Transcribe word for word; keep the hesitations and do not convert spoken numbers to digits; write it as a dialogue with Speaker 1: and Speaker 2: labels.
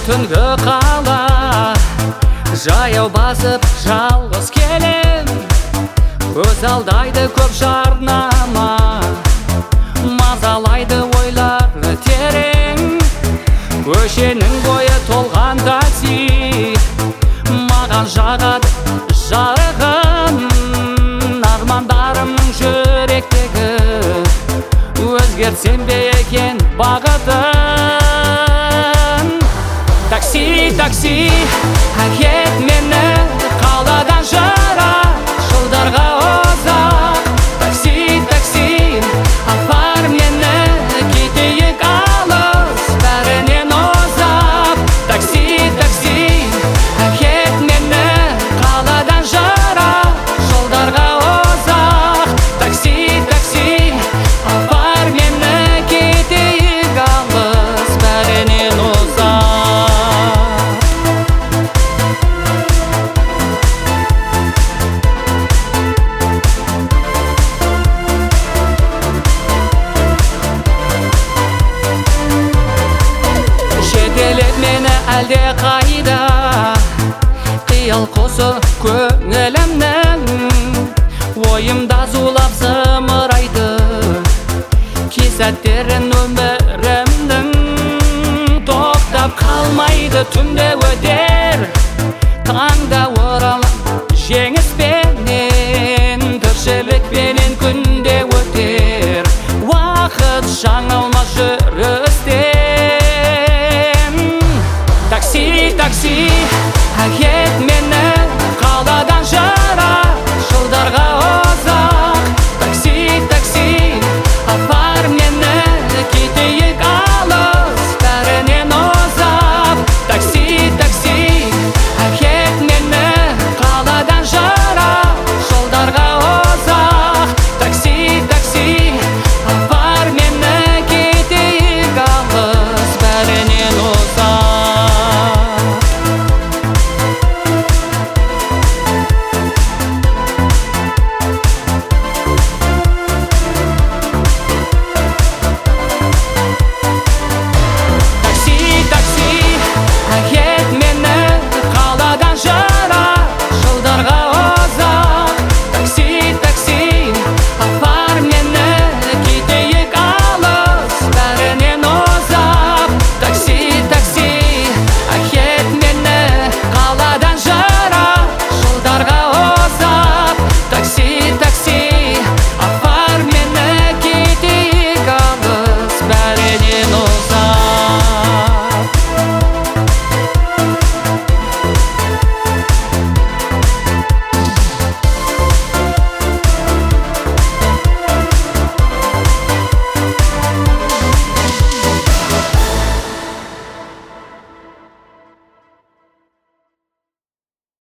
Speaker 1: түнгі қала, жаяу басып жалғыз келем. Көз алдайды көп жарнама, мазалайды ойлары терең. Көшенің бойы толған такси, маған жағады жарығын. Армандарымның жүректегі, өзгертсем бе екен бағытын. Такси, такси, әкет мені қаладан жырақ, жылдарға ұзақ. Такси, такси, апар мені кетейік алыс, бәрінен ұзақ. Такси, такси, әкет мені қаладан жырақ, жылдарға ұзақ. Такси, такси, апар мені кетейік алыс, бәрінен ұзақ. Жетелеп мені әлде қайда, қиял құсы көңілімнің. Ойымда зулап зымырайды кей сәттерін өмірімнің. Тоқтап қалмайды түнде өтер, таңда оралам жеңіспенен. Тіршілікпенен күнде өтер, уақыт жаңылмас жүрістен. Такси, такси, әкет